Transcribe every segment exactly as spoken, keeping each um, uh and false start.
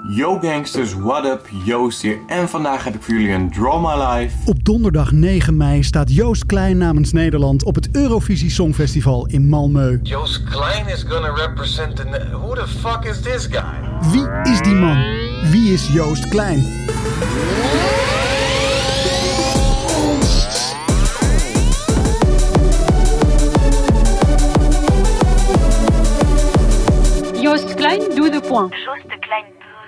Yo gangsters, what up? Joost hier en vandaag heb ik voor jullie een Draw My Life. Op donderdag negen mei staat Joost Klein namens Nederland op het Eurovisie Songfestival in Malmö. Joost Klein is gonna represent the... Who the fuck is this guy? Wie is die man? Wie is Joost Klein? Joost Klein, doe de point. Joost de Klein.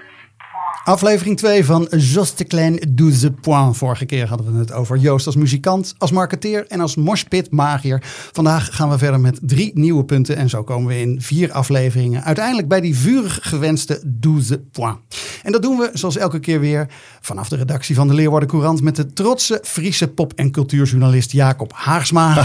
Aflevering twee van Joost de Klein douze points. Vorige keer hadden we het over Joost als muzikant, als marketeer en als moshpit-magier. Vandaag gaan we verder met drie nieuwe punten en zo komen we in vier afleveringen uiteindelijk bij die vurig gewenste douze points. En dat doen we zoals elke keer weer vanaf de redactie van de Leeuwarden Courant met de trotse Friese pop- en cultuurjournalist Jacob Haarsma.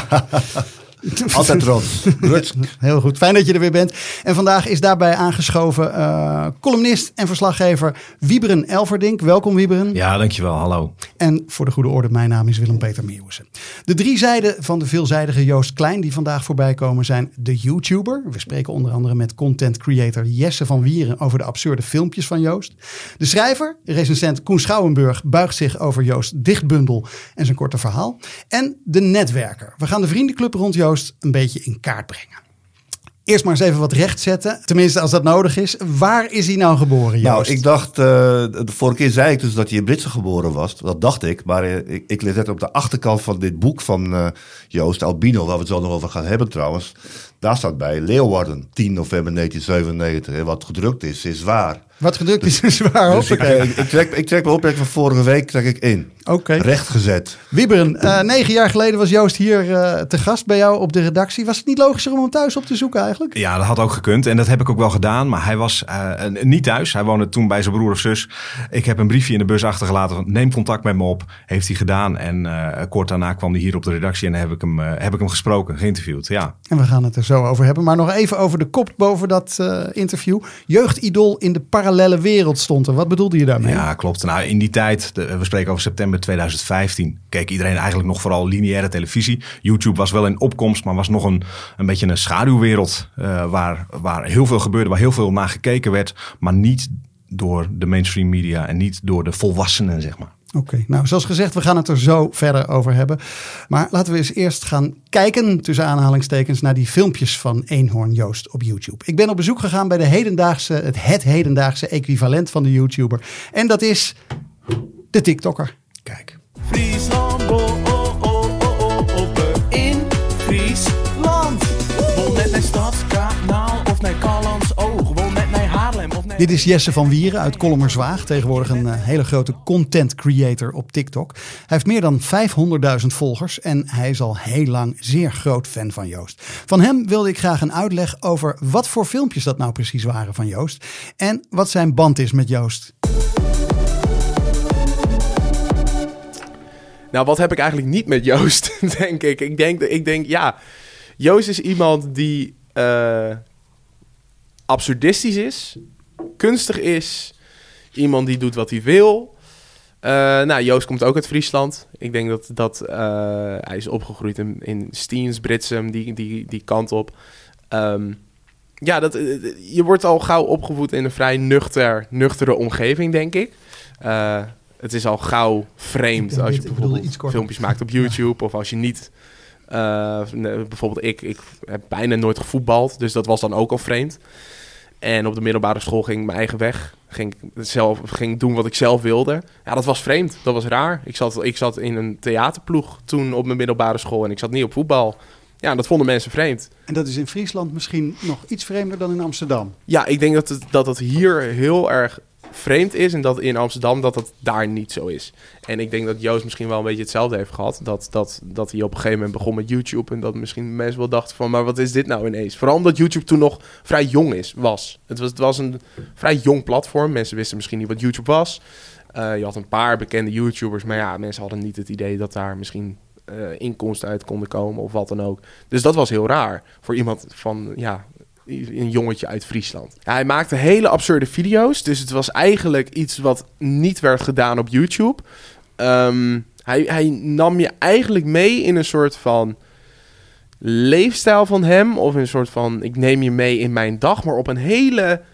Altijd trots. Heel goed, fijn dat je er weer bent. En vandaag is daarbij aangeschoven uh, columnist en verslaggever Wieberen Elverdink. Welkom Wieberen. Ja, dankjewel. Hallo. En voor de goede orde, mijn naam is Willem-Peter Meeuwissen. De drie zijden van de veelzijdige Joost Klein die vandaag voorbij komen zijn de YouTuber. We spreken onder andere met content creator Jesse van Wieren over de absurde filmpjes van Joost. De schrijver, recensent Koen Schouwenburg, buigt zich over Joost dichtbundel en zijn korte verhaal. En de netwerker. We gaan de vriendenclub rond Joost een beetje in kaart brengen. Eerst maar eens even wat recht zetten. Tenminste, als dat nodig is. Waar is hij nou geboren, Joost? Nou, ik dacht... Uh, de vorige keer zei ik dus dat hij in Britse geboren was. Dat dacht ik. Maar uh, ik, ik let net op de achterkant van dit boek van uh, Joost Albino, waar we het zo nog over gaan hebben trouwens. Daar staat bij Leeuwarden, tien november negentien zevenennegentig. En wat gedrukt is, is waar. Wat gedrukt is, is waar. Dus ik, uh, ik, ik, trek, ik trek mijn opmerking van vorige week trek ik in. Oké. Okay. Rechtgezet. Wieberen, uh, negen jaar geleden was Joost hier uh, te gast bij jou op de redactie. Was het niet logischer om hem thuis op te zoeken eigenlijk? Ja, dat had ook gekund en dat heb ik ook wel gedaan. Maar hij was uh, niet thuis. Hij woonde toen bij zijn broer of zus. Ik heb een briefje in de bus achtergelaten. Neem contact met me op. Heeft hij gedaan. En uh, kort daarna kwam hij hier op de redactie en heb ik hem, uh, heb ik hem gesproken, geïnterviewd. Ja. En we gaan het er zo over hebben. Maar nog even over de kop boven dat uh, interview. Jeugdidool in de parallele wereld stond er. Wat bedoelde je daarmee? Ja, klopt. Nou, in die tijd, de, we spreken over september tweeduizend vijftien, keek iedereen eigenlijk nog vooral lineaire televisie. YouTube was wel in opkomst, maar was nog een, een beetje een schaduwwereld. Uh, waar, waar heel veel gebeurde, waar heel veel naar gekeken werd. Maar niet door de mainstream media en niet door de volwassenen, zeg maar. Oké, okay, nou zoals gezegd, we gaan het er zo verder over hebben. Maar laten we eens eerst gaan kijken, tussen aanhalingstekens, naar die filmpjes van Eenhoorn Joost op YouTube. Ik ben op bezoek gegaan bij de hedendaagse, het, het hedendaagse equivalent van de YouTuber. En dat is de TikToker. Kijk. Friesland, oh, oh, oh, oh, oh, oh, in Friesland. Woon net naar Stadskanaal of naar Callantsoog. Woon net naar Haarlem of naar... Dit is Jesse van Wieren uit Kollemerzwaag. Tegenwoordig een uh, hele grote content creator op TikTok. Hij heeft meer dan vijfhonderdduizend volgers en hij is al heel lang zeer groot fan van Joost. Van hem wilde ik graag een uitleg over wat voor filmpjes dat nou precies waren van Joost. En wat zijn band is met Joost. Nou, wat heb ik eigenlijk niet met Joost, denk ik. Ik denk, ik denk ja, Joost is iemand die uh, absurdistisch is, kunstig is, iemand die doet wat hij wil. Uh, nou, Joost komt ook uit Friesland. Ik denk dat, dat uh, hij is opgegroeid in, in Stiens, Britsum, die, die, die kant op. Um, ja, dat, je wordt al gauw opgevoed in een vrij nuchter, nuchtere omgeving, denk ik. Uh, Het is al gauw vreemd als je bijvoorbeeld filmpjes maakt op YouTube. Ja. Of als je niet... Uh, bijvoorbeeld ik, ik heb bijna nooit gevoetbald. Dus dat was dan ook al vreemd. En op de middelbare school ging ik mijn eigen weg. Ging, zelf, ging doen wat ik zelf wilde. Ja, dat was vreemd. Dat was raar. Ik zat, ik zat in een theaterploeg toen op mijn middelbare school. En ik zat niet op voetbal. Ja, dat vonden mensen vreemd. En dat is in Friesland misschien nog iets vreemder dan in Amsterdam? Ja, ik denk dat het, dat het hier heel erg vreemd is en dat in Amsterdam dat dat daar niet zo is. En ik denk dat Joost misschien wel een beetje hetzelfde heeft gehad. Dat, dat, dat hij op een gegeven moment begon met YouTube en dat misschien mensen wel dachten van, maar wat is dit nou ineens? Vooral omdat YouTube toen nog vrij jong is, was. Het was, het was een vrij jong platform. Mensen wisten misschien niet wat YouTube was. Uh, je had een paar bekende YouTubers, maar ja, mensen hadden niet het idee dat daar misschien uh, inkomsten uit konden komen of wat dan ook. Dus dat was heel raar voor iemand van, ja, een jongetje uit Friesland. Ja, hij maakte hele absurde video's. Dus het was eigenlijk iets wat niet werd gedaan op YouTube. Um, hij, hij nam je eigenlijk mee in een soort van leefstijl van hem. Of een soort van, ik neem je mee in mijn dag. Maar op een hele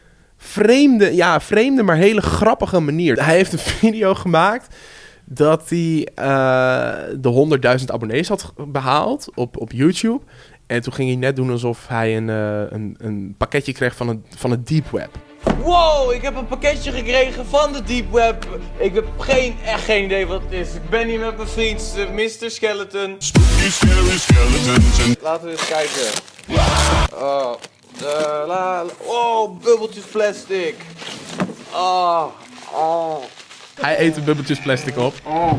vreemde, ja, vreemde, maar hele grappige manier. Hij heeft een video gemaakt dat hij uh, de honderdduizend abonnees had behaald op, op YouTube. En toen ging hij net doen alsof hij een, uh, een, een pakketje kreeg van het, van het Deep Web. Wow, ik heb een pakketje gekregen van de Deep Web. Ik heb geen, echt geen idee wat het is. Ik ben hier met mijn vriend, uh, mister Skeleton. Spooky, scary skeletons. Laten we eens kijken. Oh, uh, la, oh, bubbeltjes plastic. Oh, oh. Hij eet de bubbeltjes plastic op. Oh.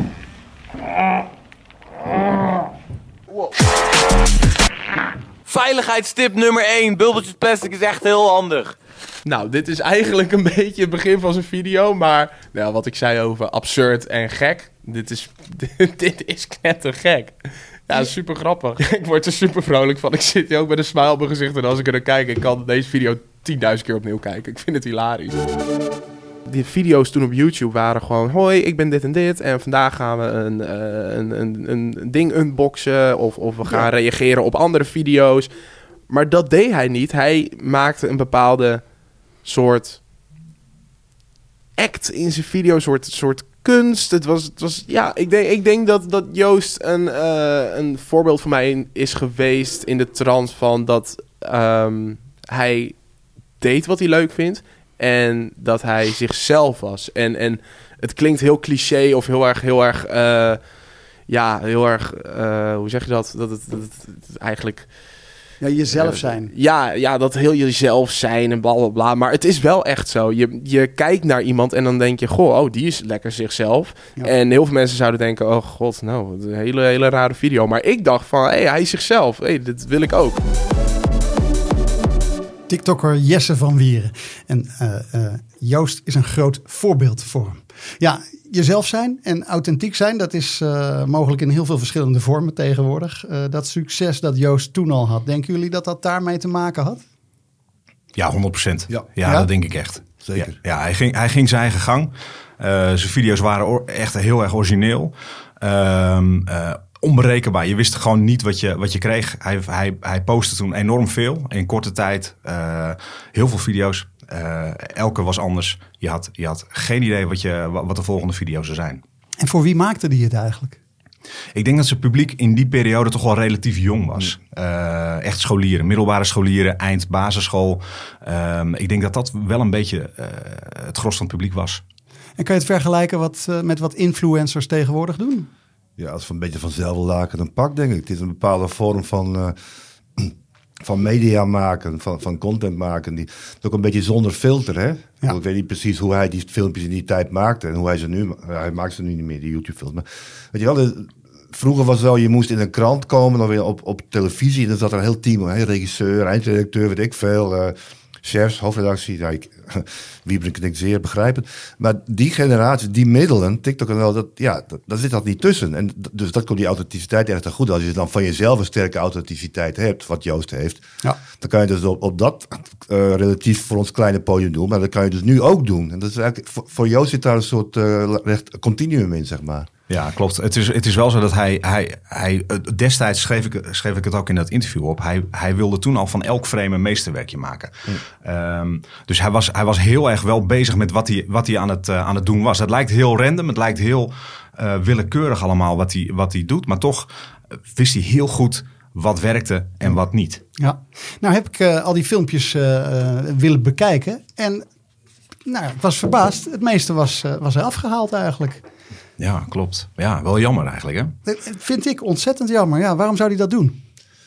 Wow. Veiligheidstip nummer één. Bubbeltjes plastic is echt heel handig. Nou, dit is eigenlijk een beetje het begin van zijn video. Maar nou, wat ik zei over absurd en gek. Dit is, dit, dit is knettergek. Ja, super grappig. Ik word er super vrolijk van. Ik zit hier ook met een smile op mijn gezicht. En als ik er naar kijk, ik kan deze video tienduizend keer opnieuw kijken. Ik vind het hilarisch. Die video's toen op YouTube waren gewoon... Hoi, ik ben dit en dit. En vandaag gaan we een, uh, een, een, een ding unboxen. Of, of we gaan ja. reageren op andere video's. Maar dat deed hij niet. Hij maakte een bepaalde soort act in zijn video. Een soort, soort kunst. Het was, het was, ja, ik denk, ik denk dat, dat Joost een, uh, een voorbeeld voor mij is geweest... in de trant van dat um, hij deed wat hij leuk vindt... En dat hij zichzelf was. En, en het klinkt heel cliché of heel erg, heel erg, uh, ja, heel erg, uh, hoe zeg je dat? Dat het, dat het, dat het eigenlijk... Ja, jezelf zijn. Uh, ja, ja, dat heel jezelf zijn en bla, bla, bla. Maar het is wel echt zo. Je, je kijkt naar iemand en dan denk je, goh, oh, die is lekker zichzelf. Ja. En heel veel mensen zouden denken, oh god, nou, een hele, hele rare video. Maar ik dacht van, hé, hey, hij is zichzelf. Hé, hey, dit wil ik ook. TikToker Jesse van Wieren. En uh, uh, Joost is een groot voorbeeld voor hem. Ja, jezelf zijn en authentiek zijn, dat is uh, mogelijk in heel veel verschillende vormen tegenwoordig. Uh, dat succes dat Joost toen al had, denken jullie dat dat daarmee te maken had? Ja, honderd procent. Ja. Ja, ja, dat denk ik echt. Zeker. Ja, ja hij, ging, hij ging zijn eigen gang. Uh, zijn video's waren echt heel erg origineel. Um, uh, onberekenbaar. Je wist gewoon niet wat je, wat je kreeg. Hij, hij, hij postte toen enorm veel. In korte tijd. Uh, heel veel video's. Uh, elke was anders. Je had, je had geen idee wat, je, wat de volgende video zou zijn. En voor wie maakte die het eigenlijk? Ik denk dat zijn publiek in die periode toch wel relatief jong was. Uh, echt scholieren, middelbare scholieren, eind basisschool. Um, ik denk dat dat wel een beetje uh, het gros van het publiek was. En kan je het vergelijken wat, uh, met wat influencers tegenwoordig doen? Ja, als we een beetje vanzelf laken een pak, denk ik. Het is een bepaalde vorm van, uh, van media maken, van, van content maken. Die, ook een beetje zonder filter, hè? Ja. Ik weet niet precies hoe hij die filmpjes in die tijd maakte en hoe hij ze nu... Hij maakt ze nu niet meer, die YouTube-films. Maar weet je wel, de, vroeger was het wel, je moest in een krant komen of weer op, op televisie. En dan zat er een heel team, hè? Regisseur, eindredacteur, weet ik veel... Uh, chefs, hoofdredactie, nou, ik, Wiebren klinkt zeer begrijpend. Maar die generatie, die middelen, TikTok en wel, dat, ja, dat, daar zit dat niet tussen. En d- dus dat komt die authenticiteit erg te goed. Als je dan van jezelf een sterke authenticiteit hebt, wat Joost heeft, ja. dan kan je dus op, op dat uh, relatief voor ons kleine podium doen. Maar dat kan je dus nu ook doen. En dat is eigenlijk, voor, voor Joost zit daar een soort uh, recht continuum in, zeg maar. Ja, klopt. Het is, het is wel zo dat hij, hij, hij destijds schreef ik, schreef ik het ook in dat interview op. Hij, hij wilde toen al van elk frame een meesterwerkje maken. Mm. Um, dus hij was, hij was heel erg wel bezig met wat hij, wat hij aan, het, uh, aan het doen was. Het lijkt heel random, het lijkt heel uh, willekeurig allemaal wat hij, wat hij doet. Maar toch wist hij heel goed wat werkte en wat niet. Ja, nou heb ik uh, al die filmpjes uh, uh, willen bekijken. En nou, ik was verbaasd. Het meeste was, uh, was er afgehaald eigenlijk. Ja, klopt. Ja, wel jammer eigenlijk, hè? Dat vind ik ontzettend jammer. Ja, waarom zou hij dat doen?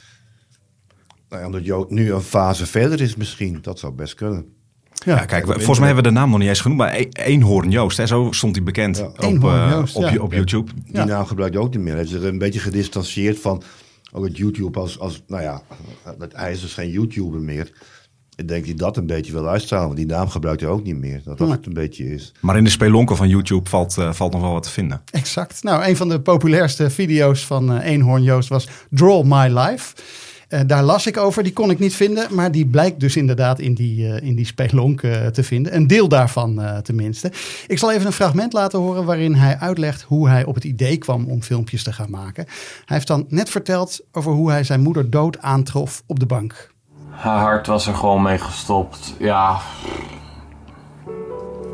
Nou ja, omdat Joost nu een fase verder is misschien. Dat zou best kunnen. Ja, ja kijk, volgens mij hebben we de naam nog niet eens genoemd. Maar Eenhoorn Joost, hè, zo stond hij bekend ja. op, uh, Joost, op, ja. op YouTube. Die ja. naam gebruikt hij ook niet meer. Hij heeft zich een beetje gedistanceerd van ook het YouTube als, als nou ja, hij is dus geen YouTuber meer. Ik denk dat dat een beetje wil uitstralen. Want die naam gebruikt hij ook niet meer. Dat dat het een beetje is. Maar in de spelonken van YouTube valt, uh, valt nog wel wat te vinden. Exact. Nou, een van de populairste video's van uh, Eenhoorn Joost was Draw My Life. Uh, daar las ik over. Die kon ik niet vinden. Maar die blijkt dus inderdaad in die, uh, in die spelonk uh, te vinden. Een deel daarvan uh, tenminste. Ik zal even een fragment laten horen waarin hij uitlegt hoe hij op het idee kwam om filmpjes te gaan maken. Hij heeft dan net verteld over hoe hij zijn moeder dood aantrof op de bank. Haar hart was er gewoon mee gestopt. Ja,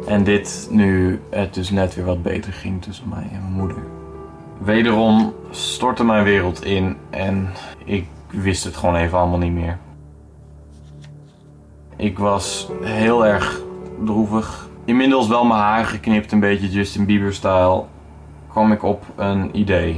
En dit nu het dus net weer wat beter ging tussen mij en mijn moeder. Wederom stortte mijn wereld in en ik wist het gewoon even allemaal niet meer. Ik was heel erg droevig. Inmiddels wel mijn haar geknipt, een beetje Justin Bieber-style, kwam ik op een idee.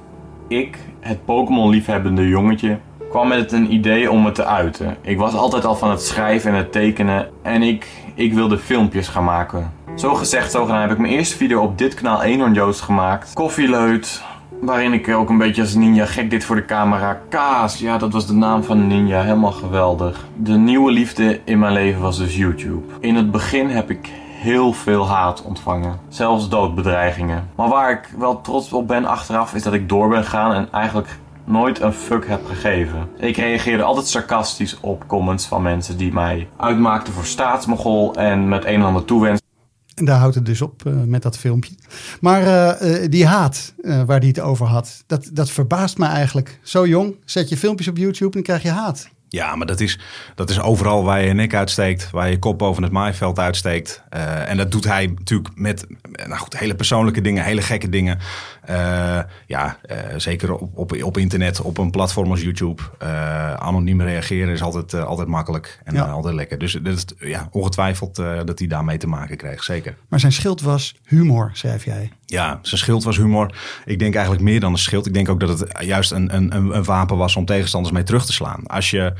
Ik, het Pokémon-liefhebbende jongetje, kwam met een idee om het te uiten. Ik was altijd al van het schrijven en het tekenen en ik, ik wilde filmpjes gaan maken. Zo gezegd, zo gedaan heb ik mijn eerste video op dit kanaal Eenhoorn Joost gemaakt. Koffieleut, waarin ik ook een beetje als ninja gek dit voor de camera. Kaas, ja dat was de naam van ninja, helemaal geweldig. De nieuwe liefde in mijn leven was dus YouTube. In het begin heb ik heel veel haat ontvangen. Zelfs doodbedreigingen. Maar waar ik wel trots op ben achteraf is dat ik door ben gegaan en eigenlijk nooit een fuck heb gegeven. Ik reageerde altijd sarcastisch op comments van mensen die mij uitmaakten voor staatsmogol en met een en ander toewensen. En daar houdt het dus op uh, met dat filmpje. Maar uh, uh, die haat uh, waar hij het over had, dat, dat verbaast me eigenlijk. Zo jong, zet je filmpjes op YouTube en dan krijg je haat. Ja, maar dat is, dat is overal waar je je nek uitsteekt, waar je je kop boven het maaiveld uitsteekt. Uh, en dat doet hij natuurlijk met nou goed, hele persoonlijke dingen, hele gekke dingen. Uh, ja, uh, zeker op, op, op internet, op een platform als YouTube. Uh, anoniem reageren is altijd, uh, altijd makkelijk en ja. uh, altijd lekker. Dus dat is ja, ongetwijfeld uh, dat hij daarmee te maken kreeg, zeker. Maar zijn schild was humor, schrijf jij. Ja, zijn schild was humor. Ik denk eigenlijk meer dan een schild. Ik denk ook dat het juist een, een, een wapen was om tegenstanders mee terug te slaan. Als je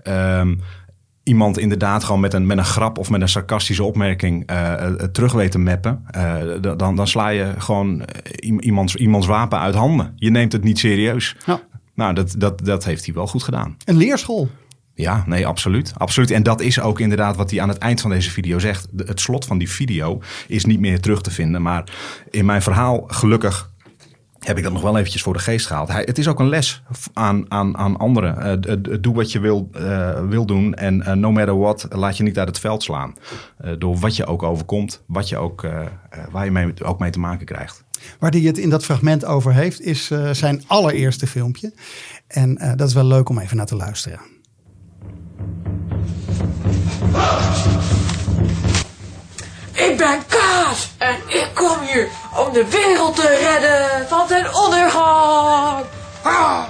um, iemand inderdaad gewoon met een, met een grap of met een sarcastische opmerking uh, uh, terug weet te mappen, uh, dan, dan sla je gewoon iemands, iemands wapen uit handen. Je neemt het niet serieus. Ja. Nou, dat, dat, dat heeft hij wel goed gedaan. Een leerschool. Ja, nee, absoluut. absoluut. En dat is ook inderdaad wat hij aan het eind van deze video zegt. De, het slot van die video is niet meer terug te vinden. Maar in mijn verhaal, gelukkig, heb ik dat nog wel eventjes voor de geest gehaald. Hij, het is ook een les aan, aan, aan anderen. Uh, uh, doe wat je wil, uh, wil doen en uh, no matter what, laat je niet uit het veld slaan. Uh, door wat je ook overkomt, wat je ook, uh, uh, waar je mee, ook mee te maken krijgt. Waar hij het in dat fragment over heeft, is uh, zijn allereerste filmpje. En uh, dat is wel leuk om even naar te luisteren. Ik ben Kaas en ik kom hier om de wereld te redden van ten ondergang. Ah.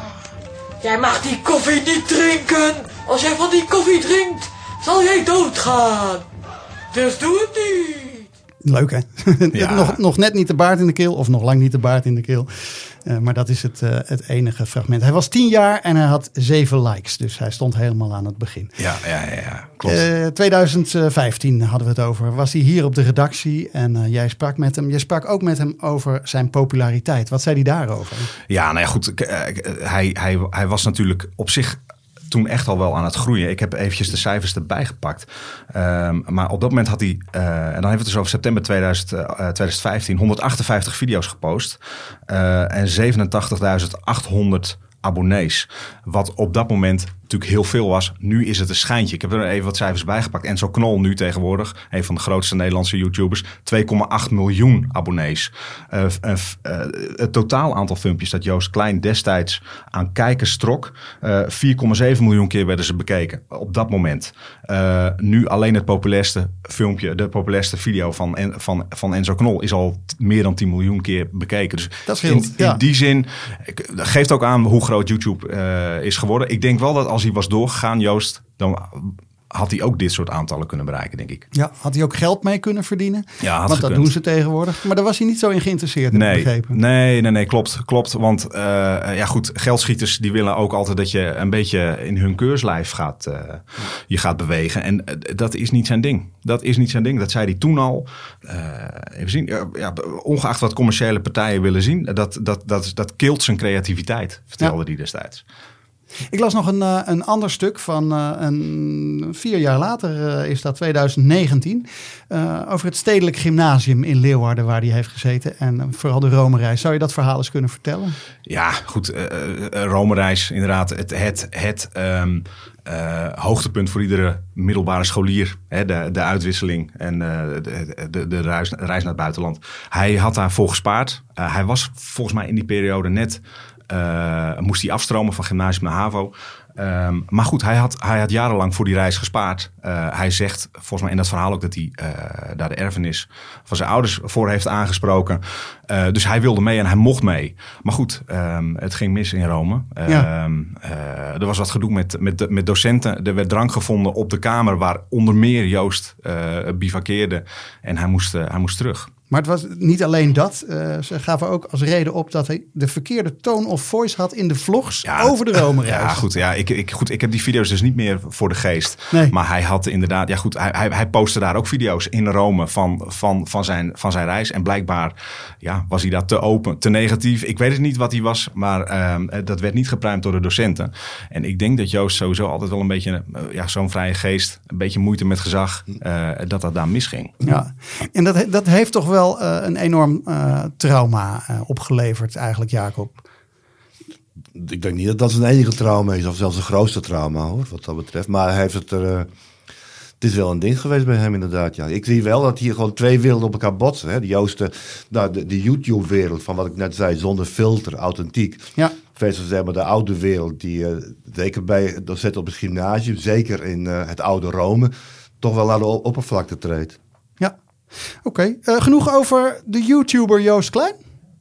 Jij mag die koffie niet drinken. Als jij van die koffie drinkt, zal jij doodgaan. Dus doe het niet. Leuk hè? Ja. nog, nog net niet de baard in de keel of nog lang niet de baard in de keel. Uh, maar dat is het, uh, het enige fragment. Hij was tien jaar en hij had zeven likes. Dus hij stond helemaal aan het begin. Ja, ja, ja, ja. Klopt. Uh, twintig vijftien hadden we het over. Was hij hier op de redactie en uh, jij sprak met hem. Je sprak ook met hem over zijn populariteit. Wat zei hij daarover? Ja, nou ja, goed. Hij, hij, hij was natuurlijk op zich toen echt al wel aan het groeien. Ik heb eventjes de cijfers erbij gepakt. Um, maar op dat moment had hij, uh, en dan hebben we het dus over september tweeduizend, uh, twintig vijftien, honderdachtenvijftig video's gepost. Uh, en zevenentachtigduizend achthonderd abonnees. Wat op dat moment natuurlijk heel veel was. Nu is het een schijntje. Ik heb er even wat cijfers bij gepakt. Enzo Knol nu tegenwoordig, een van de grootste Nederlandse YouTubers, twee komma acht miljoen abonnees. Uh, uh, uh, het totaal aantal filmpjes dat Joost Klein destijds aan kijkers trok, uh, vier komma zeven miljoen keer werden ze bekeken. Op dat moment. Uh, nu alleen het populairste filmpje, de populairste video van, van, van Enzo Knol is al t- meer dan tien miljoen keer bekeken. Dus dat scheelt, in, ja. in die zin geeft ook aan hoe groot YouTube uh, is geworden. Ik denk wel dat als hij was doorgegaan, Joost, dan had hij ook dit soort aantallen kunnen bereiken, denk ik. Ja, had hij ook geld mee kunnen verdienen? Ja, had want gekund. Dat doen ze tegenwoordig. Maar daar was hij niet zo in geïnteresseerd, in nee, begrepen. Nee, nee, nee, klopt. klopt. Want uh, ja goed, geldschieters die willen ook altijd dat je een beetje in hun keurslijf gaat, uh, je gaat bewegen. En uh, dat is niet zijn ding. Dat is niet zijn ding. Dat zei hij toen al. Uh, even zien. Uh, ja, ongeacht wat commerciële partijen willen zien, dat, dat, dat, dat kilt zijn creativiteit, vertelde ja. hij destijds. Ik las nog een, uh, een ander stuk van uh, een, vier jaar later, uh, is dat twintig negentien, uh, over het Stedelijk Gymnasium in Leeuwarden waar hij heeft gezeten en uh, vooral de Rome-reis. Zou je dat verhaal eens kunnen vertellen? Ja, goed. Uh, uh, Rome-reis, inderdaad. Het, het, het um, uh, hoogtepunt voor iedere middelbare scholier. Hè, de, de uitwisseling en uh, de, de, de reis, reis naar het buitenland. Hij had daarvoor gespaard. Uh, hij was volgens mij in die periode net... Uh, moest hij afstromen van gymnasium naar HAVO. Um, maar goed, hij had, hij had jarenlang voor die reis gespaard. Uh, hij zegt volgens mij in dat verhaal ook dat hij uh, daar de erfenis van zijn ouders voor heeft aangesproken. Uh, dus hij wilde mee en hij mocht mee. Maar goed, um, het ging mis in Rome. Uh, Ja. um, uh, er was wat gedoe met, met, met docenten. Er werd drank gevonden op de kamer waar onder meer Joost uh, bivakkeerde. En hij moest, uh, hij moest terug. Maar het was niet alleen dat. Uh, ze gaven ook als reden op dat hij de verkeerde tone of voice had in de vlogs Ja, over de Rome-reis. Ja, goed. Ja, ik, ik, goed. Ik heb die video's dus niet meer voor de geest. Nee. Maar hij had inderdaad... Ja, goed. Hij, hij, hij postte daar ook video's in Rome van, van, van, zijn, van zijn reis. En blijkbaar ja, was hij daar te open, te negatief. Ik weet het niet wat hij was. Maar um, dat werd niet gepruimd door de docenten. En ik denk dat Joost sowieso altijd wel een beetje... Uh, ja, zo'n vrije geest, een beetje moeite met gezag... Uh, dat dat daar misging. Ja, en dat, dat heeft toch wel uh, een enorm uh, trauma uh, opgeleverd eigenlijk, Jacob. Ik denk niet dat dat zijn enige trauma is, of zelfs een grootste trauma, hoor, wat dat betreft. Maar hij heeft het er... Uh, het is wel een ding geweest bij hem, inderdaad. Ja. Ik zie wel dat hier gewoon twee werelden op elkaar botsen. Hè. De Joost, nou, de, de YouTube-wereld, van wat ik net zei, zonder filter, authentiek. Ja. Versus zeg maar, de oude wereld, die uh, zeker bij docenten op het gymnasium, zeker in uh, het oude Rome, toch wel naar de oppervlakte treedt. Ja, oké. Okay. Uh, genoeg over de YouTuber Joost Klein?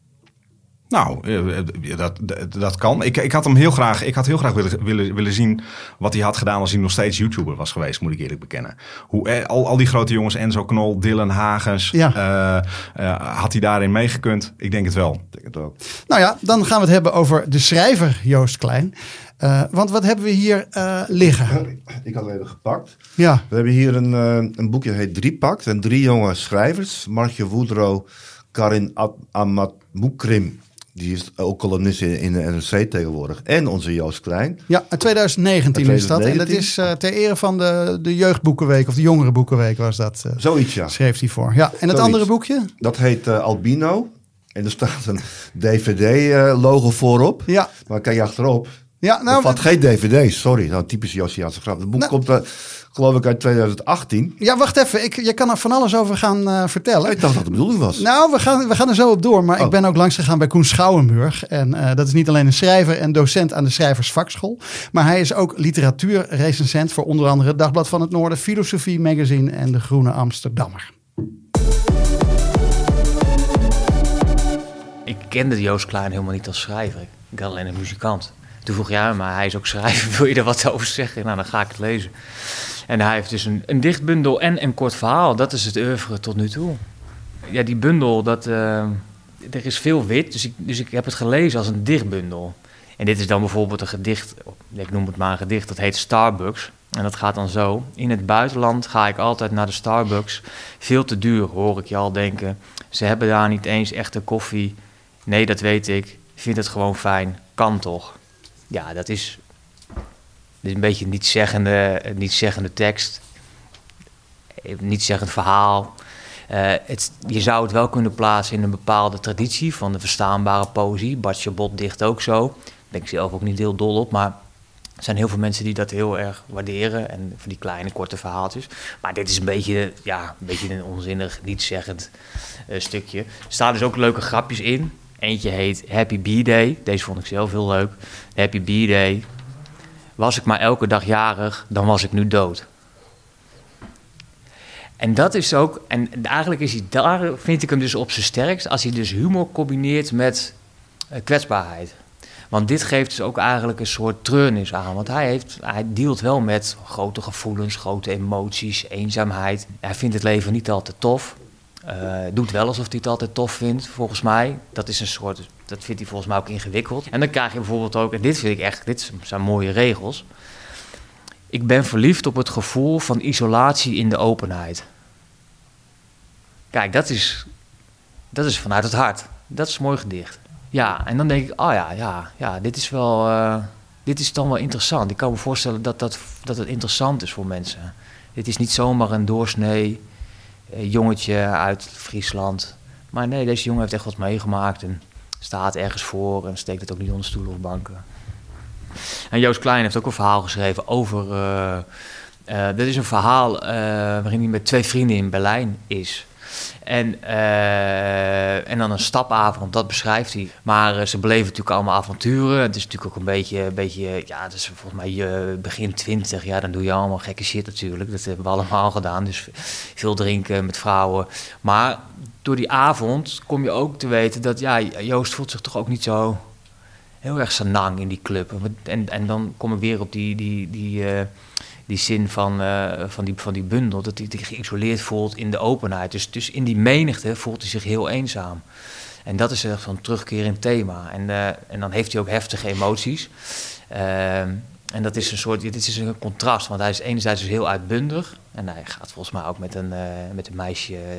Nou, dat, dat, dat kan. Ik, ik had hem heel graag, ik had heel graag willen, willen, willen zien wat hij had gedaan als hij nog steeds YouTuber was geweest, moet ik eerlijk bekennen. Hoe, al, al die grote jongens, Enzo Knol, Dylan Hagens, ja. uh, uh, had hij daarin meegekund? Ik denk het wel. Ik denk het ook. Nou ja, dan gaan we het hebben over de schrijver Joost Klein. Uh, want wat hebben we hier uh, liggen? Ik had het even gepakt. Ja. We hebben hier een, uh, een boekje, heet Driepak. En drie jonge schrijvers. Martje Woodrow, Karin Amatmoukrim. Die is ook columnist in, in de N R C tegenwoordig. En onze Joost Klein. Ja, uit twintig negentien, uit is dat. En dat is uh, ter ere van de, de jeugdboekenweek of de jongerenboekenweek was dat. Uh, Zoiets, ja. Schreef hij voor. Ja, en het Zoiets. andere boekje? Dat heet uh, Albino. En er staat een D V D-logo uh, voorop. Ja. Maar kijk je achterop. Ja, nou, er valt geen D V D's, sorry. Nou, typisch Josiaanse grap. Het boek nou, komt, uh, geloof ik, uit twintig achttien. Ja, wacht even. Ik, je kan er van alles over gaan uh, vertellen. Ik dacht dat de bedoeling was. Nou, we gaan, we gaan er zo op door. Maar oh. ik ben ook langs gegaan bij Koen Schouwenburg. En uh, dat is niet alleen een schrijver en docent aan de Schrijversvakschool. Maar hij is ook literatuurrecensent voor onder andere het Dagblad van het Noorden, Filosofie Magazine en de Groene Amsterdammer. Ik kende Joost Klein helemaal niet als schrijver. Ik had alleen een muzikant. Toen vroeg jij, ja, maar hij is ook schrijver. Wil je er wat over zeggen? Nou, dan ga ik het lezen. En hij heeft dus een, een dichtbundel en een kort verhaal. Dat is het oeuvre tot nu toe. Ja, die bundel, dat, uh, er is veel wit. Dus ik, dus ik heb het gelezen als een dichtbundel. En dit is dan bijvoorbeeld een gedicht. Ik noem het maar een gedicht. Dat heet Starbucks. En dat gaat dan zo. In het buitenland ga ik altijd naar de Starbucks. Veel te duur, hoor ik je al denken. Ze hebben daar niet eens echte koffie. Nee, dat weet ik. Vind het gewoon fijn. Kan toch? Ja, dat is, dat is een beetje een nietszeggende, nietszeggende tekst. Een nietszeggend verhaal. Uh, het, je zou het wel kunnen plaatsen in een bepaalde traditie van de verstaanbare poëzie. Bart Chabot dicht ook zo. Daar ben ik zelf ook niet heel dol op, maar er zijn heel veel mensen die dat heel erg waarderen. En voor die kleine, korte verhaaltjes. Maar dit is een beetje, ja, een, beetje een onzinnig, nietszeggend uh, stukje. Er staan dus ook leuke grapjes in. Eentje heet Happy B-Day. Deze vond ik zelf heel leuk. Happy B-Day. Was ik maar elke dag jarig, dan was ik nu dood. En dat is ook... En eigenlijk is hij daar, vind ik hem dus op zijn sterkst, als hij dus humor combineert met uh, kwetsbaarheid. Want dit geeft dus ook eigenlijk een soort treurnis aan. Want hij, heeft, hij dealt wel met grote gevoelens, grote emoties, eenzaamheid. Hij vindt het leven niet altijd tof. Uh, doet wel alsof hij het altijd tof vindt, volgens mij. Dat is een soort, dat vindt hij volgens mij ook ingewikkeld. En dan krijg je bijvoorbeeld ook, en dit vind ik echt, dit zijn mooie regels. Ik ben verliefd op het gevoel van isolatie in de openheid. Kijk, dat is, dat is vanuit het hart. Dat is een mooi gedicht. Ja, en dan denk ik, oh ja, ja, ja, dit is wel, uh, dit is dan wel interessant. Ik kan me voorstellen dat, dat, dat het interessant is voor mensen. Dit is niet zomaar een doorsnee uh, jongetje uit Friesland. Maar nee, deze jongen heeft echt wat meegemaakt en staat ergens voor en steekt het ook niet onder stoelen of banken. En Joost Klein heeft ook een verhaal geschreven over... Uh, uh, dit is een verhaal uh, waarin hij met twee vrienden in Berlijn is. En, uh, en dan een stapavond, dat beschrijft hij. Maar uh, ze beleven natuurlijk allemaal avonturen. Het is natuurlijk ook een beetje, een beetje ja, het is volgens mij uh, begin twintig. Ja, dan doe je allemaal gekke shit natuurlijk. Dat hebben we allemaal gedaan. Dus veel drinken met vrouwen. Maar door die avond kom je ook te weten dat, ja, Joost voelt zich toch ook niet zo heel erg sanang in die club. En, en dan kom ik weer op die, die, die, uh, die zin van, uh, van, die, van die bundel, dat hij zich geïsoleerd voelt in de openheid. Dus, dus in die menigte voelt hij zich heel eenzaam. En dat is echt zo'n terugkerend thema. En, uh, en dan heeft hij ook heftige emoties. Uh, en dat is een soort, dit is een contrast, want hij is enerzijds dus heel uitbundig. En hij gaat volgens mij ook met een, uh, met een meisje... Uh,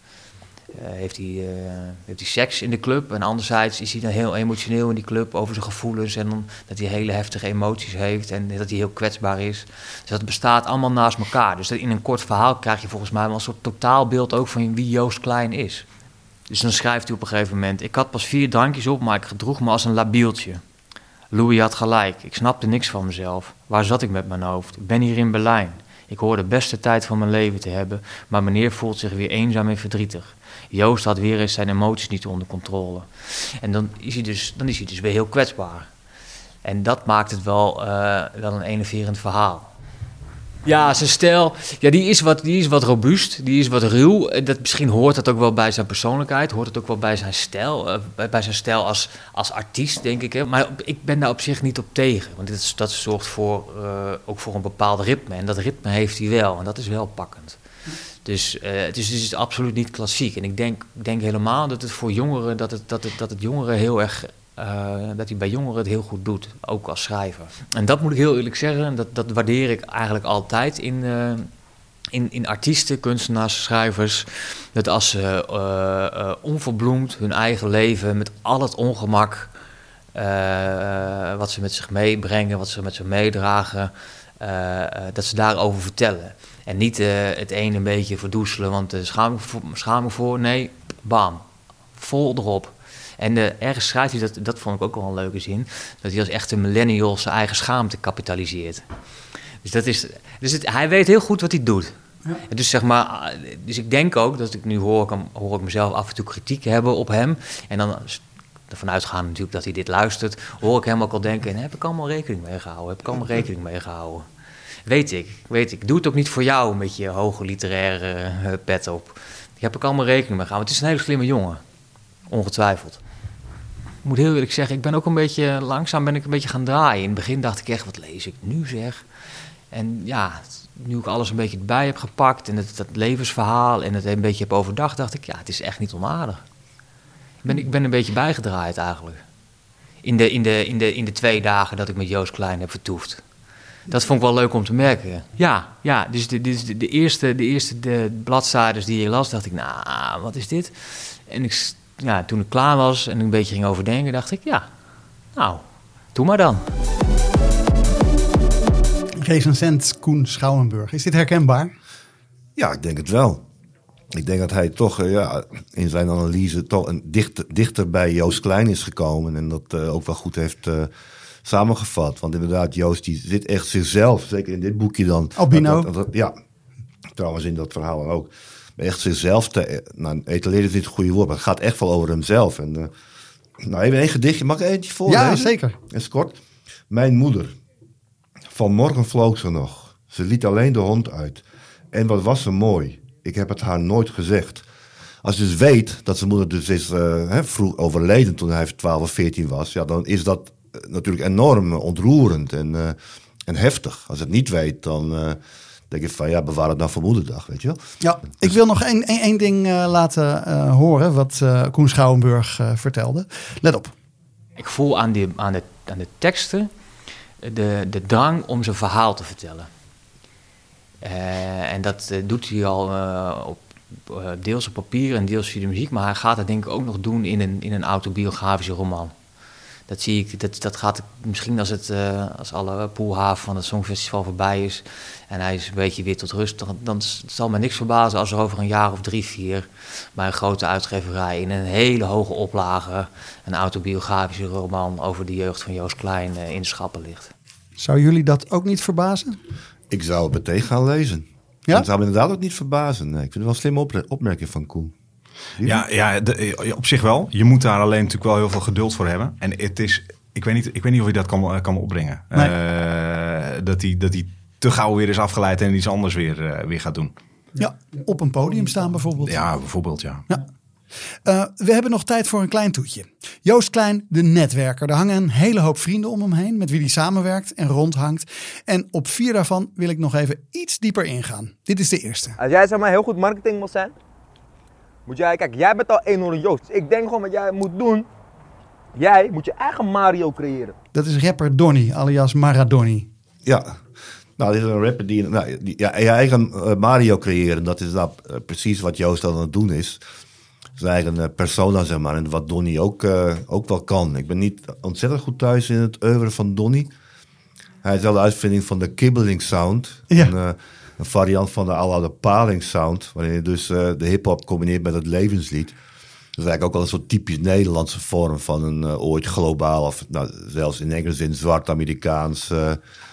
Uh, heeft, hij, uh, heeft hij seks in de club. En anderzijds is hij dan heel emotioneel in die club over zijn gevoelens. En dan, dat hij hele heftige emoties heeft. En dat hij heel kwetsbaar is. Dus dat bestaat allemaal naast elkaar. Dus in een kort verhaal krijg je volgens mij wel een soort totaalbeeld ook van wie Joost Klein is. Dus dan schrijft hij op een gegeven moment: ik had pas vier drankjes op, maar ik gedroeg me als een labieltje. Louis had gelijk. Ik snapte niks van mezelf. Waar zat ik met mijn hoofd? Ik ben hier in Berlijn. Ik hoor de beste tijd van mijn leven te hebben. Maar meneer voelt zich weer eenzaam en verdrietig. Joost had weer eens zijn emoties niet onder controle. En dan is hij dus, dan is hij dus weer heel kwetsbaar. En dat maakt het wel, uh, wel een enerverend verhaal. Ja, zijn stijl, ja, die, is wat, die is wat robuust, die is wat ruw. Dat, misschien hoort dat ook wel bij zijn persoonlijkheid, hoort het ook wel bij zijn stijl. Uh, bij, bij zijn stijl als, als artiest, denk ik. Hè. Maar op, ik ben daar op zich niet op tegen. Want dit, dat zorgt voor, uh, ook voor een bepaald ritme. En dat ritme heeft hij wel, en dat is wel pakkend. Dus uh, het, is, het is absoluut niet klassiek. En ik denk, denk helemaal dat het voor jongeren, dat het, dat het, dat het jongeren heel erg, uh, dat hij bij jongeren het heel goed doet, ook als schrijver. En dat moet ik heel eerlijk zeggen, dat, dat waardeer ik eigenlijk altijd in, uh, in, in artiesten, kunstenaars, schrijvers. Dat als ze uh, uh, onverbloemd hun eigen leven met al het ongemak, uh, wat ze met zich meebrengen, wat ze met zich meedragen, uh, uh, dat ze daarover vertellen. En niet uh, het een een beetje verdoezelen, want uh, schaam ik voor, schaam ik voor. Nee, bam, vol erop. En uh, ergens schrijft hij, dat, dat vond ik ook wel een leuke zin, dat hij als echte millennial zijn eigen schaamte kapitaliseert. Dus, dat is, dus het, hij weet heel goed wat hij doet. Ja. En dus, zeg maar, dus ik denk ook, dat ik nu hoor ik, hem, hoor ik mezelf af en toe kritiek hebben op hem. En dan ervan uitgaan natuurlijk dat hij dit luistert, hoor ik hem ook al denken, en heb ik allemaal rekening mee gehouden, heb ik allemaal rekening mee gehouden. Weet ik, weet ik. Ik doe het ook niet voor jou met je hoge literaire uh, pet op. Daar heb ik allemaal rekening mee gehouden. Het is een hele slimme jongen. Ongetwijfeld. Ik moet heel eerlijk zeggen, ik ben ook een beetje, langzaam ben ik een beetje gaan draaien. In het begin dacht ik echt, wat lees ik nu zeg? En ja, nu ik alles een beetje erbij heb gepakt en het, dat levensverhaal en het een beetje heb overdacht, dacht ik, ja, het is echt niet onaardig. Ik ben, ik ben een beetje bijgedraaid eigenlijk. In de, in, de, in, de, in de twee dagen dat ik met Joost Klein heb vertoefd. Dat vond ik wel leuk om te merken. Ja, ja, dus de, de, de eerste, de eerste de bladzijden die je las, dacht ik, nou, wat is dit? En ik, ja, toen ik klaar was en een beetje ging overdenken, dacht ik, ja, nou, doe maar dan. Recensent Koen Schouwenburg, is dit herkenbaar? Ja, ik denk het wel. Ik denk dat hij toch uh, ja, in zijn analyse toch een dichter, dichter bij Joost Klein is gekomen en dat uh, ook wel goed heeft uh, samengevat. Want inderdaad, Joost die zit echt zichzelf, zeker in dit boekje dan. Albino. Dat, dat, dat, ja, trouwens in dat verhaal dan ook. Echt zichzelf te, nou, etaleren is niet het goede woord, maar het gaat echt wel over hemzelf. En, uh, nou, even een gedichtje, mag ik eentje voorlezen? Ja, zeker. Het is kort. Mijn moeder. Vanmorgen vloog ze nog. Ze liet alleen de hond uit. En wat was ze mooi. Ik heb het haar nooit gezegd. Als je dus weet dat zijn moeder dus is uh, hè, vroeg overleden toen hij twaalf of veertien was, ja, dan is dat uh, natuurlijk enorm ontroerend en, uh, en heftig. Als je het niet weet, dan uh, denk je van ja, bewaar het nou voor moederdag, weet je wel. Ja, dus ik wil nog één, één, één ding uh, laten uh, horen wat uh, Koen Schouwenburg uh, vertelde. Let op. Ik voel aan, die, aan, de, aan de teksten de, de drang om zijn verhaal te vertellen. Uh, en dat uh, doet hij al uh, op, uh, deels op papier en deels via de muziek, maar hij gaat dat denk ik ook nog doen in een, in een autobiografische roman. Dat zie ik, dat, dat gaat misschien als, het, uh, als alle poelhaven van het Songfestival voorbij is en hij is een beetje weer tot rust, dan, dan zal me niks verbazen als er over een jaar of drie, vier bij een grote uitgeverij in een hele hoge oplage een autobiografische roman over de jeugd van Joost Klein uh, in de schappen ligt. Zou jullie dat ook niet verbazen? Ik zou het meteen gaan lezen. Ja? Dat zou me inderdaad ook niet verbazen. Nee, ik vind het wel een slimme opre- opmerking van Koen. Ja, ja de, op zich wel. Je moet daar alleen natuurlijk wel heel veel geduld voor hebben. En het is, ik weet niet, ik weet niet of je dat kan, kan opbrengen. Nee. Uh, dat hij dat hij te gauw weer is afgeleid en iets anders weer, uh, weer gaat doen. Ja, op een podium staan bijvoorbeeld. Ja, bijvoorbeeld, ja. ja. Uh, we hebben nog tijd voor een klein toetje. Joost Klein, de netwerker. Er hangen een hele hoop vrienden om hem heen met wie hij samenwerkt en rondhangt. En op vier daarvan wil ik nog even iets dieper ingaan. Dit is de eerste. Als jij zeg maar heel goed marketing wil zijn, moet jij, kijk, jij bent al één onder Joost. Dus ik denk gewoon wat jij moet doen. Jij moet je eigen Mario creëren. Dat is rapper Donny, alias Maradoni. Ja, nou, dit is een rapper die, nou, die ja, je eigen uh, Mario creëren. Dat is nou, uh, precies wat Joost aan het doen is. Zijn eigen uh, persona, zeg maar. En wat Donny ook, uh, ook wel kan. Ik ben niet ontzettend goed thuis in het oeuvre van Donny. Hij is wel de uitvinding van de kibbeling sound. Ja. Een, uh, een variant van de aloude paling sound. Waarin je dus uh, de hiphop combineert met het levenslied. Dat is eigenlijk ook wel een soort typisch Nederlandse vorm van een uh, ooit globaal, of nou, zelfs in enkele zin zwart-Amerikaans, uh, uh,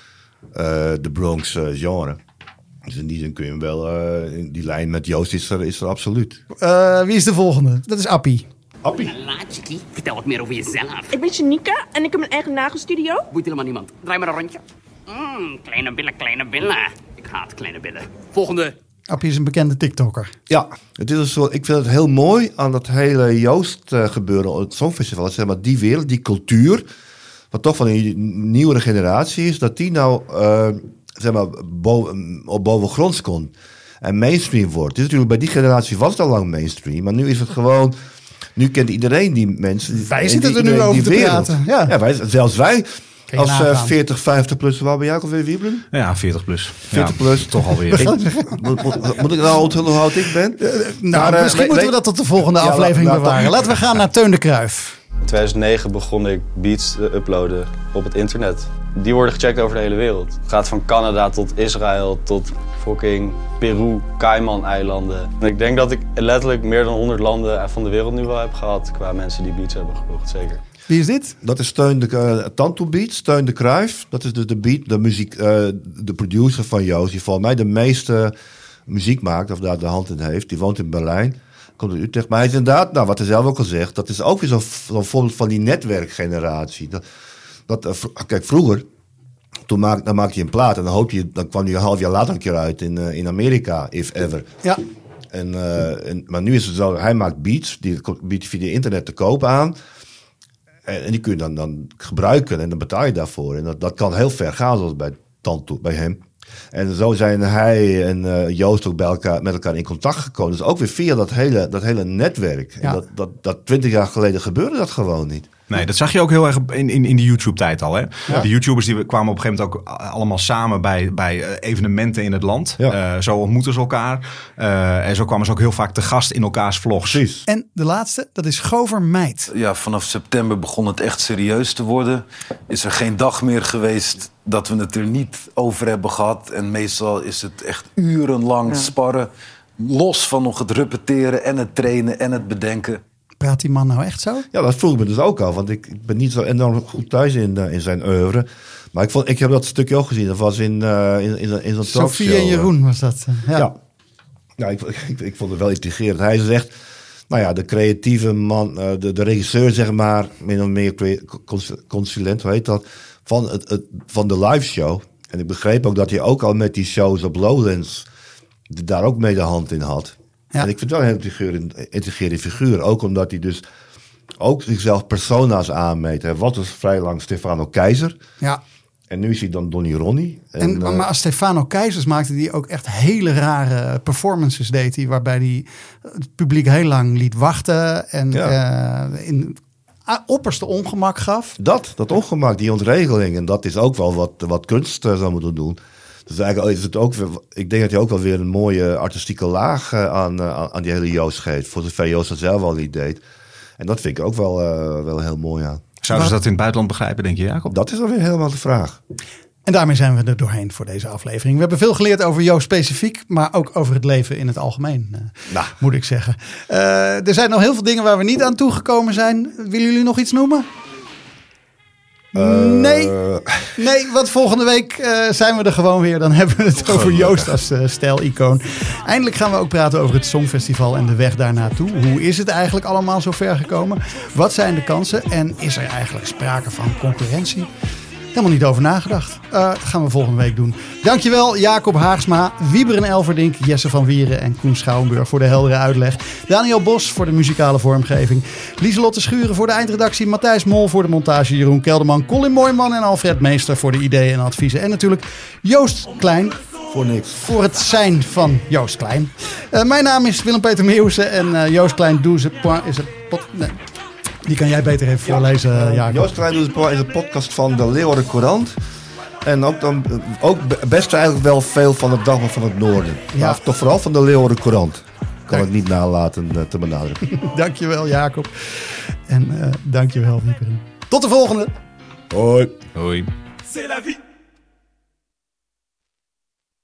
de Bronx uh, genre. Dus in die zin kun je hem wel, uh, in die lijn met Joost is er, is er absoluut. Uh, wie is de volgende? Dat is Appie. Appie? Hallo, Chickie. Vertel wat meer over jezelf. Ik ben Janika en ik heb mijn eigen nagelstudio. Boeit helemaal niemand. Draai maar een rondje. Mm, kleine billen, kleine billen. Ik haat kleine billen. Volgende. Appie is een bekende TikTokker. Ja, het is een soort, ik vind het heel mooi aan dat hele Joost uh, gebeuren, het Songfestival. Zeg maar die wereld, die cultuur, wat toch van een nieuwere generatie is, dat die nou uh, zeg maar boven, op bovengronds komt en mainstream wordt. Het is natuurlijk bij die generatie was het al lang mainstream, maar nu is het gewoon, nu kent iedereen die mensen. Wij zitten die, er nu over te wereld. praten. Ja, ja wij, zelfs wij. Als uh, veertig, vijftig plus, waar ben jij alweer wiebelen? Ja, veertig plus. veertig ja, plus. Toch alweer. Ik, moet, moet, moet ik nou onthullen hoe oud ik ben? Uh, nou, maar, misschien uh, moeten we dat tot de volgende ja, aflevering la, bewaren. Laten we gaan naar Teun de Cruijff. In tweeduizend negen begon ik beats te uploaden op het internet. Die worden gecheckt over de hele wereld. Het gaat van Canada tot Israël tot fucking Peru, Cayman-eilanden. Ik denk dat ik letterlijk meer dan honderd landen van de wereld nu wel heb gehad qua mensen die beats hebben gekocht, zeker. Wie is dit? Dat is Teun de uh, Tanto Beats, Teun de Cruijff. Dat is de, de beat, de muziek, uh, de producer van Joost. Die volgens mij de meeste muziek maakt, of daar de hand in heeft. Die woont in Berlijn, komt uit Utrecht. Maar hij is inderdaad, nou, wat hij zelf ook al zegt, dat is ook weer zo'n zo voorbeeld van die netwerkgeneratie. Dat, dat, uh, v- kijk, vroeger, toen maak, dan maakte je een plaat en dan, hoop je, dan kwam die een half jaar later een keer uit in, uh, in Amerika, if ever. Ja. En, uh, en, maar nu is het zo, hij maakt beats, die biedt via internet te koop aan. En, en die kun je dan, dan gebruiken en dan betaal je daarvoor. En dat, dat kan heel ver gaan, zoals bij, Tanto, bij hem. En zo zijn hij en uh, Joost ook bij elkaar, met elkaar in contact gekomen. Dus ook weer via dat hele, dat hele netwerk. Ja. En dat, dat, dat twintig jaar geleden gebeurde dat gewoon niet. Nee, dat zag je ook heel erg in, in, in de YouTube-tijd al. Hè? Ja. De YouTubers die kwamen op een gegeven moment ook allemaal samen bij, bij evenementen in het land. Ja. Uh, zo ontmoeten ze elkaar. Uh, en zo kwamen ze ook heel vaak te gast in elkaars vlogs. Precies. En de laatste, dat is Gover Meid. Ja, vanaf september begon het echt serieus te worden. Is er geen dag meer geweest dat we het er niet over hebben gehad. En meestal is het echt urenlang ja. sparren. Los van nog het repeteren en het trainen en het bedenken. Praat die man nou echt zo? Ja, dat vroeg ik me dus ook al. Want ik, ik ben niet zo enorm goed thuis in, uh, in zijn oeuvre. Maar ik, vond, ik heb dat stukje ook gezien. Dat was in, uh, in, in, in zo'n talkshow. Sophie en Jeroen was dat. Uh, ja, ja. ja ik, ik, ik vond het wel intrigerend. Hij zegt, nou ja, de creatieve man, uh, de, de regisseur zeg maar, min of meer consulent, hoe heet dat, van, het, het, van de live show. En ik begreep ook dat hij ook al met die shows op Lowlands daar ook mee de hand in had. Ja. En ik vind het wel een intrigerende figuur. Ook omdat hij dus ook zichzelf persona's aanmeet. Hij was dus vrij lang Stefano Keizer. Ja. En nu is hij dan Donny Ronnie. En, en, maar uh, als Stefano Keizers maakte hij ook echt hele rare performances deed hij. Waarbij hij het publiek heel lang liet wachten. En ja. uh, in opperste ongemak gaf. Dat, dat ongemak, die ontregeling. En dat is ook wel wat, wat kunst uh, zou moeten doen. Dus eigenlijk is het ook, ik denk dat hij ook wel weer een mooie artistieke laag uh, aan, uh, aan die hele Joost geeft. Voor zover Joost dat zelf al niet deed. En dat vind ik ook wel, uh, wel heel mooi aan. Zouden ze dat in het buitenland begrijpen, denk je, Jacob? Dat is alweer helemaal de vraag. En daarmee zijn we er doorheen voor deze aflevering. We hebben veel geleerd over Joost specifiek, maar ook over het leven in het algemeen, uh, nou. moet ik zeggen. Uh, er zijn nog heel veel dingen waar we niet aan toegekomen zijn. Willen jullie nog iets noemen? Nee, nee, want volgende week uh, zijn we er gewoon weer. Dan hebben we het over Joost als uh, stijlicoon. Eindelijk gaan we ook praten over het Songfestival en de weg daarnaartoe. Hoe is het eigenlijk allemaal zo ver gekomen? Wat zijn de kansen? En is er eigenlijk sprake van concurrentie? Helemaal niet over nagedacht. Uh, dat gaan we volgende week doen. Dankjewel Jacob Haagsma, Wieberen Elverdink, Jesse van Wieren en Koen Schouwenburg voor de heldere uitleg. Daniel Bos voor de muzikale vormgeving. Lieselotte Schuren voor de eindredactie. Matthijs Mol voor de montage. Jeroen Kelderman, Colin Mooijman en Alfred Meester voor de ideeën en adviezen. En natuurlijk Joost Klein. Voor niks. Voor het zijn van Joost Klein. Uh, mijn naam is Willem-Peter Meeuwsen en uh, Joost Klein doe ze point is het pot... Nee. Die kan jij beter even voorlezen, ja. Jacob. Joost Klein doet het is een podcast van de Leeuwarden Courant. En ook, dan, ook best eigenlijk wel veel van het Dagblad van het Noorden. Ja. Maar toch vooral van de Leeuwarden Courant. Kan ik niet nalaten uh, te benadrukken. Dankjewel Jacob. En uh, dankjewel Wieperen. Tot de volgende. Hoi. Hoi. C'est la vie.